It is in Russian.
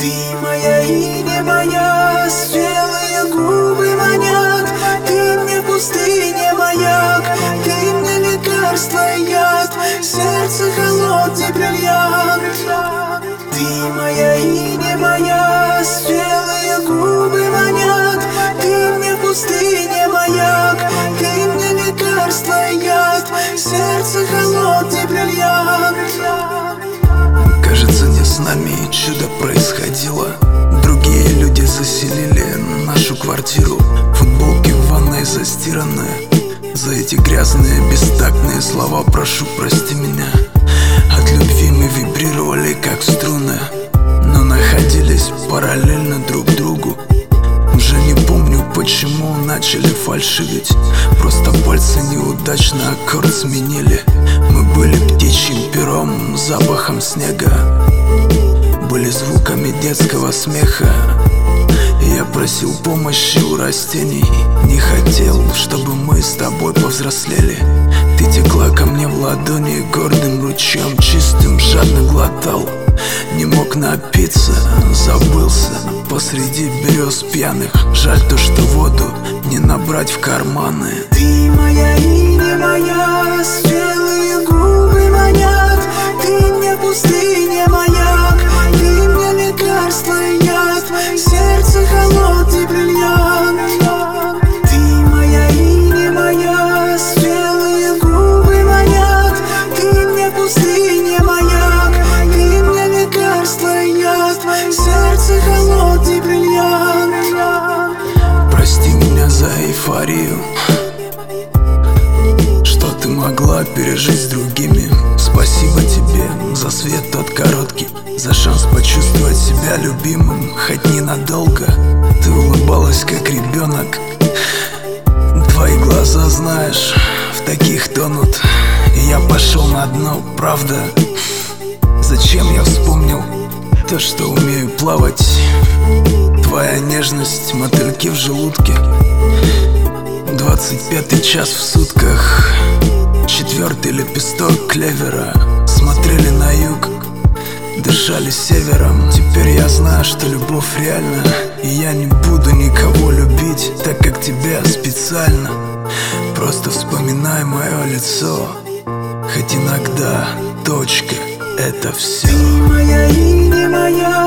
Ты моя и не моя, спелые губы манят. Ты мне пустыня маяк, ты мне лекарство и яд, сердце холодный бриллиант. Ты моя и не моя, спелые губы манят. Ты мне пустыня маяк, ты мне лекарство и яд, сердце холодный бриллиант. Кажется, не с нами чудо происходило. Другие люди заселили нашу квартиру. Футболки в ванной застираны. За эти грязные, бестактные слова прошу, прости меня. От любви мы вибрировали, как струны, но находились параллельно друг другу. Уже не помню, почему начали фальшивить. Просто пальцы неудачно аккорд сменили. Мы были птичьим пером, запахом снега, были звуками детского смеха. И я просил помощи у растений, не хотел, чтобы мы с тобой повзрослели. Ты текла ко мне в ладони гордым ручьем, чистым, жадно глотал. Не мог напиться, забылся посреди берез пьяных. Жаль то, что воду не набрать в карманы. Ты моя и не моя, спелые губы манят. Ты мне пустыня маяк, ты мне лекарство и яд, сердце холодный бриллиант. Ты моя и не моя, спелые губы манят. Ты мне пустыня маяк, ты мне лекарство и яд, сердце холодный бриллиант. Прости меня за эйфорию, что ты могла пережить с другими. Спасибо тебе за свет тот короткий, за шанс почувствовать себя любимым, хоть ненадолго. Ты улыбалась, как ребенок. Твои глаза, знаешь, в таких тонут. И я пошел на дно, правда. Зачем я вспомнил то, что умею плавать? Твоя нежность, мотыльки в желудке, 25-й час в сутках, 4-й лепесток клевера. Смотрели на юг, дышали севером. Теперь я знаю, что любовь реальна, и я не буду никого любить так, как тебя специально. Просто вспоминай мое лицо, хоть иногда точка — это все. Ты моя и не моя,